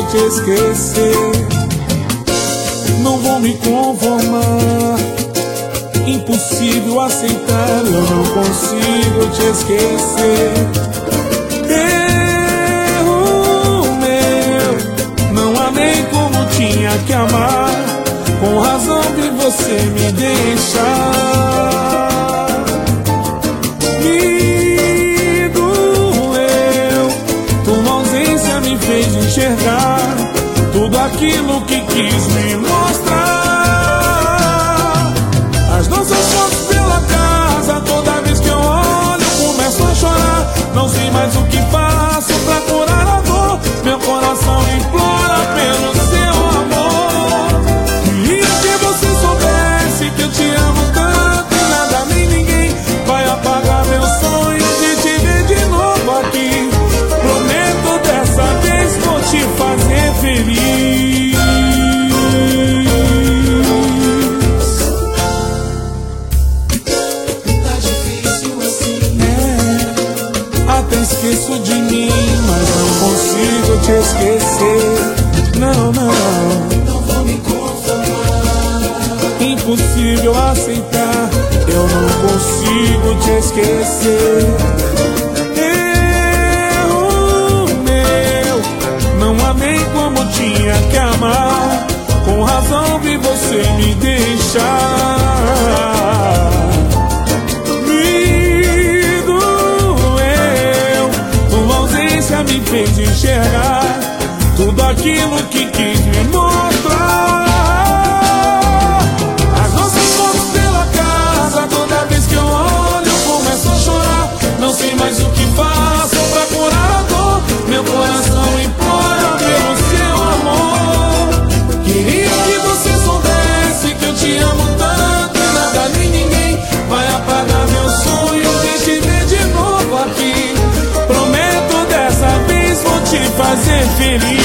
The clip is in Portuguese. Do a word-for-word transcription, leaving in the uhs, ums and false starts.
te esquecer. Não vou me conformar, impossível aceitar, eu não consigo te esquecer. Erro meu, não amei como tinha que amar, com razão de você me deixar. Me doeu, tua ausência me fez enxergar tudo aquilo que quis me mostrar. As nossas fotos pela casa, toda vez que eu olho começo a chorar. Não sei mais o que faço pra curar a dor, meu coração implora pelo seu amor. Queria que você soubesse que eu te amo tanto, e nada nem ninguém vai apagar meu sonho de te ver de novo aqui. Prometo dessa vez vou te fazer feliz. Esqueço de mim, mas não consigo te esquecer. Não, não, não vou me conformar, impossível aceitar, eu não consigo te esquecer. Erro meu, não amei como tinha que amar, com razão vi você me deixar. Me fez enxergar tudo aquilo que quis me mostrar. As nossas fotos pela casa, toda vez que eu olho começo a chorar. Não sei mais o que faço pra curar a dor, meu coração implora pelo seu amor. Queria que você soubesse que eu te amo tanto, e nada nem ninguém vai apagar meu sonho de te ver de novo aqui. Prometo dessa vez vou te fazer feliz.